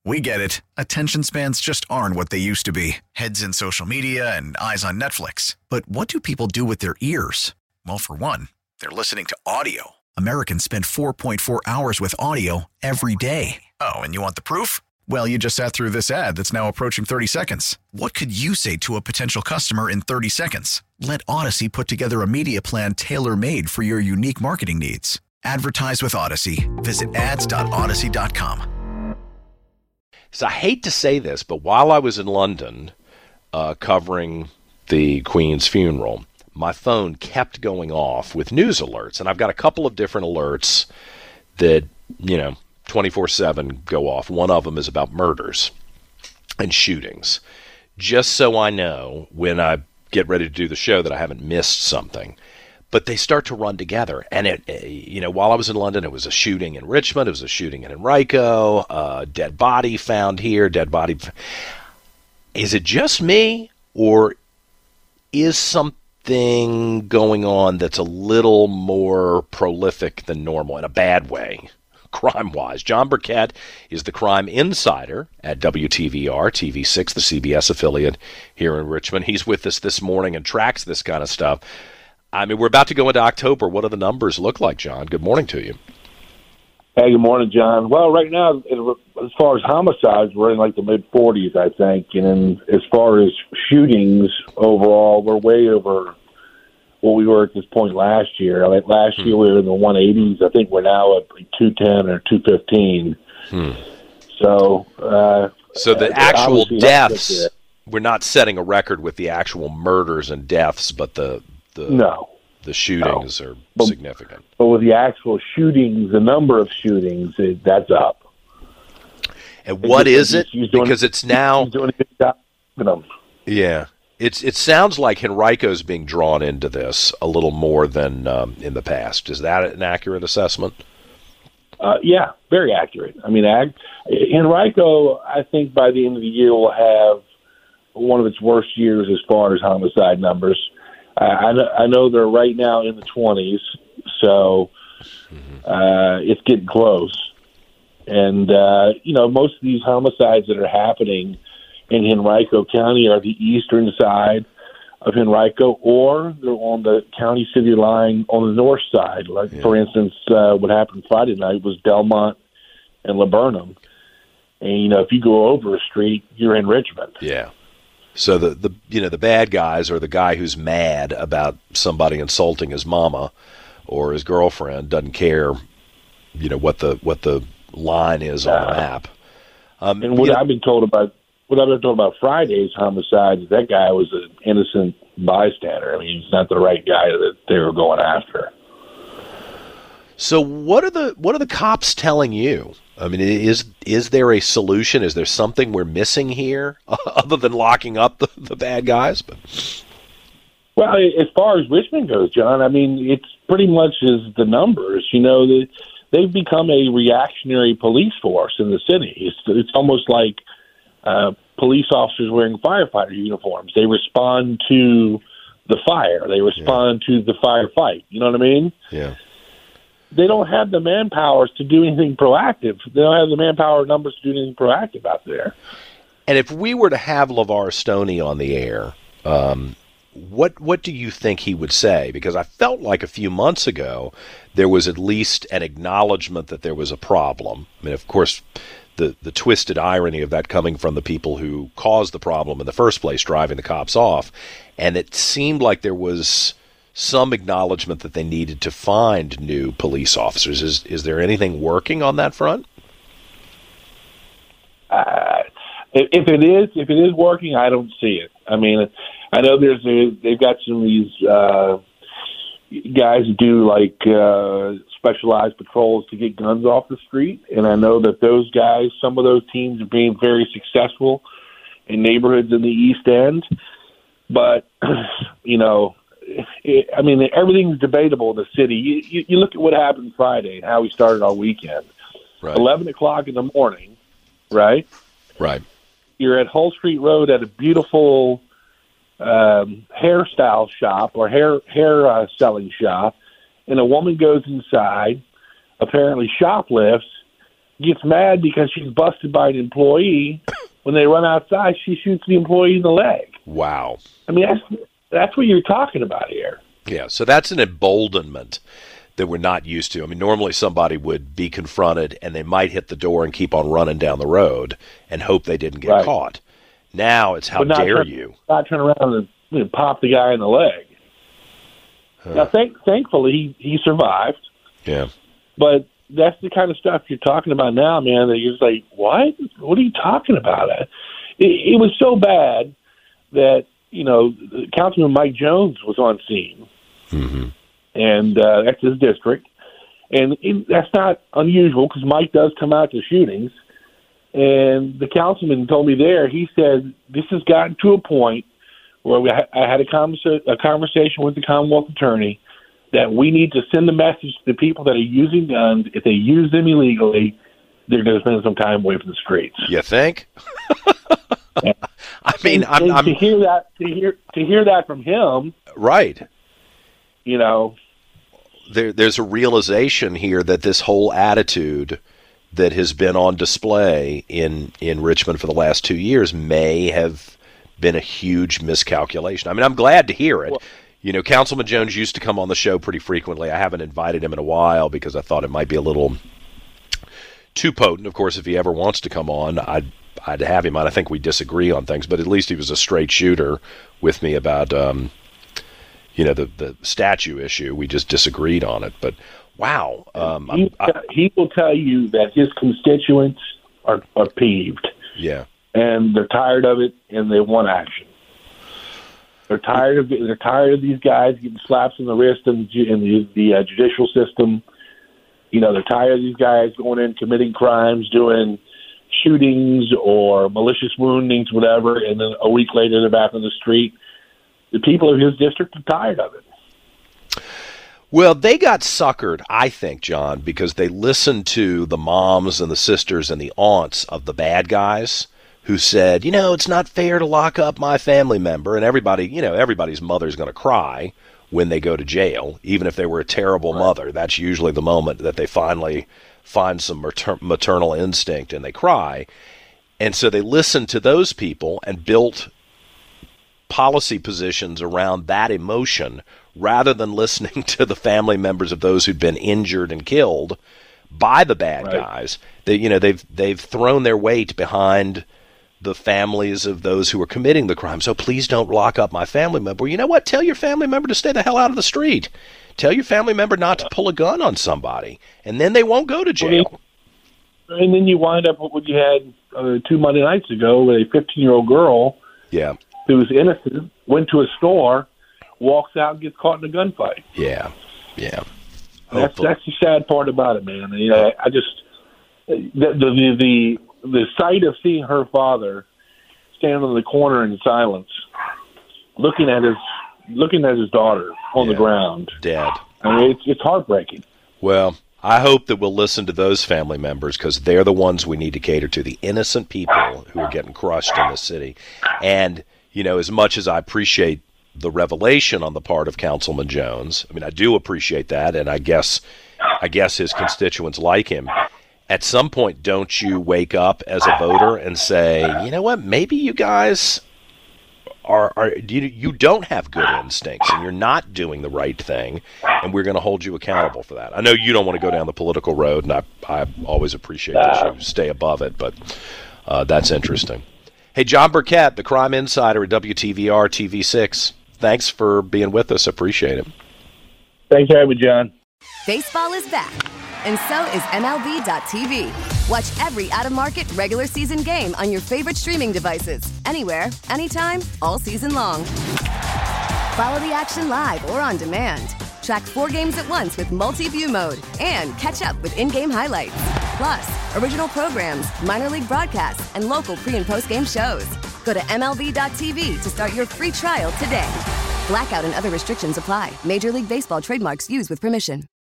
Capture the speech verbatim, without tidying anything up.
We get it. Attention spans just aren't what they used to be. Heads in social media and eyes on Netflix. But what do people do with their ears? Well, for one, they're listening to audio. Americans spend four point four hours with audio every day. Oh, and you want the proof? Well, you just sat through this ad that's now approaching thirty seconds. What could you say to a potential customer in thirty seconds? Let Odyssey put together a media plan tailor-made for your unique marketing needs. Advertise with Odyssey. Visit ads dot odyssey dot com. So I hate to say this, but while I was in London uh, covering the Queen's funeral, my phone kept going off with news alerts. And I've got a couple of different alerts that, you know, twenty-four seven go off. One of them is about murders and shootings. Just so I know when I get ready to do the show that I haven't missed something. But they start to run together. And, it, you know, while I was in London, it was a shooting in Richmond. It was a shooting in Henrico. Uh, dead body found here. Dead body. Is it just me? Or is something going on that's a little more prolific than normal in a bad way, crime-wise? John Burkett is the crime insider at W T V R, T V six, the C B S affiliate here in Richmond. He's with us this morning and tracks this kind of stuff. I mean, we're about to go into October. What do the numbers look like, John? Good morning to you. Hey, good morning, John. Well, right now, it, as far as homicides, we're in like the mid forties, I think. And then as far as shootings overall, we're way over what we were at this point last year. Like last hmm. year, we were in the one eighties. I think we're now at like two ten or two fifteen. Hmm. So, uh, so the actual deaths, we're not setting a record with the actual murders and deaths, but the The, no. The shootings no. are but, significant. But with the actual shootings, the number of shootings, it, that's up. And what is it? Because it's now... Doing a good job, you know. Yeah. It's, it sounds like Henrico's being drawn into this a little more than um, in the past. Is that an accurate assessment? Uh, yeah, very accurate. I mean, Ag- Henrico, I think by the end of the year, will have one of its worst years as far as homicide numbers. I know, I know they're right now in the twenties, so uh, it's getting close. And, uh, you know, most of these homicides that are happening in Henrico County are the eastern side of Henrico, or they're on the county-city line on the north side. Like, yeah. for instance, uh, what happened Friday night was Belmont and Laburnum. And, you know, if you go over a street, you're in Richmond. Yeah. So the, the you know the bad guys are the guy who's mad about somebody insulting his mama or his girlfriend, doesn't care, you know what the what the line is on the map. Um, and what know, I've been told about what I've been told about Friday's homicide is that guy was an innocent bystander. I mean, he's not the right guy that they were going after. So what are the what are the cops telling you? I mean, is is there a solution? Is there something we're missing here other than locking up the, the bad guys? But well, as far as Richmond goes, John, I mean, it's pretty much as the numbers. You know, the, they've become a reactionary police force in the city. It's it's almost like uh, police officers wearing firefighter uniforms. They respond to the fire. They respond yeah. to the firefight. You know what I mean? Yeah. They don't have the manpower to do anything proactive. They don't have the manpower numbers to do anything proactive out there. And if we were to have LeVar Stoney on the air, um, what what do you think he would say? Because I felt like a few months ago there was at least an acknowledgement that there was a problem. I mean, of course, the, the twisted irony of that coming from the people who caused the problem in the first place, driving the cops off. And it seemed like there was some acknowledgement that they needed to find new police officers. Is is there anything working on that front? Uh, if it is, if it is working, I don't see it. I mean, I know there's a, they've got some of these uh, guys who do like uh, specialized patrols to get guns off the street, and I know that those guys, some of those teams, are being very successful in neighborhoods in the East End. But you know. It, I mean, everything's debatable in the city. You, you, you look at what happened Friday and how we started our weekend. Right. eleven o'clock in the morning, right? Right. You're at Hull Street Road at a beautiful um, hairstyle shop or hair hair uh, selling shop, and a woman goes inside, apparently shoplifts, gets mad because she's busted by an employee. When they run outside, she shoots the employee in the leg. Wow. I mean, that's that's what you're talking about here. Yeah, so that's an emboldenment that we're not used to. I mean, normally somebody would be confronted and they might hit the door and keep on running down the road and hope they didn't get right. caught. Now it's how dare turn, you. Not turn around and, you know, pop the guy in the leg. Huh. Now, thank, thankfully, he, he survived. Yeah. But that's the kind of stuff you're talking about now, man, that you're just like, what? What are you talking about? It, it was so bad that, you know, Councilman Mike Jones was on scene. Mm-hmm. And uh, that's his district. And it, that's not unusual because Mike does come out to shootings. And the councilman told me there, he said, this has gotten to a point where we ha- I had a, conversa- a conversation with the Commonwealth attorney that we need to send a message to the people that are using guns. If they use them illegally, they're going to spend some time away from the streets. You think? I mean, and, I'm, and I'm to hear that to hear to hear that from him, right? You know, there, there's a realization here that this whole attitude that has been on display in in Richmond for the last two years may have been a huge miscalculation. I mean, I'm glad to hear it. Well, you know, Councilman Jones used to come on the show pretty frequently. I haven't invited him in a while because I thought it might be a little too potent. Of course, if he ever wants to come on, I'd I'd have him on. I think we disagree on things, but at least he was a straight shooter with me about, um, you know, the, the statue issue. We just disagreed on it. But, wow. Um, he, I, he will tell you that his constituents are, are peeved. Yeah. And they're tired of it, and they want action. They're tired of they're tired of these guys getting slaps in the wrist in, in the, the uh, judicial system. You know, they're tired of these guys going in, committing crimes, doing shootings or malicious woundings, whatever, and then a week later they're back on the street. The people of his district are tired of it. Well, they got suckered, I think, John, because they listened to the moms and the sisters and the aunts of the bad guys who said, you know, it's not fair to lock up my family member. And everybody, you know, everybody's mother's going to cry when they go to jail, even if they were a terrible right. mother. That's usually the moment that they finally find some mater- maternal instinct and they cry. And so they listened to those people and built policy positions around that emotion rather than listening to the family members of those who'd been injured and killed by the bad right. guys. They, you know, they've they've thrown their weight behind the families of those who are committing the crime. So please don't lock up my family member. You know what? Tell your family member to stay the hell out of the street. Tell your family member not to pull a gun on somebody, and then they won't go to jail. And then you wind up with what you had uh, two Monday nights ago with a fifteen-year-old girl yeah. who's innocent, went to a store, walks out and gets caught in a gunfight. Yeah, yeah. That's, that's the sad part about it, man. You know, I just the the the the sight of seeing her father stand on the corner in silence, looking at his looking at his daughter on yeah, the ground, dead. I mean, it's it's heartbreaking. Well, I hope that we'll listen to those family members because they're the ones we need to cater to, the innocent people who are getting crushed in this city. And, you know, as much as I appreciate the revelation on the part of Councilman Jones, I mean, I do appreciate that, and I guess I guess his constituents like him. At some point, don't you wake up as a voter and say, you know what, maybe you guys are, are you, you don't have good instincts and you're not doing the right thing, and we're going to hold you accountable for that. I know you don't want to go down the political road, and I, I always appreciate that you stay above it, but uh, that's interesting. Hey, John Burkett, the crime insider at W T V R T V six. Thanks for being with us. Appreciate it. Thanks for having me, John. Baseball is back, and so is M L B dot T V. Watch every out-of-market regular season game on your favorite streaming devices, anywhere, anytime, all season long. Follow the action live or on demand. Track four games at once with multi-view mode and catch up with in-game highlights. Plus, original programs, minor league broadcasts, and local pre- and post-game shows. Go to M L B dot T V to start your free trial today. Blackout and other restrictions apply. Major League Baseball trademarks used with permission.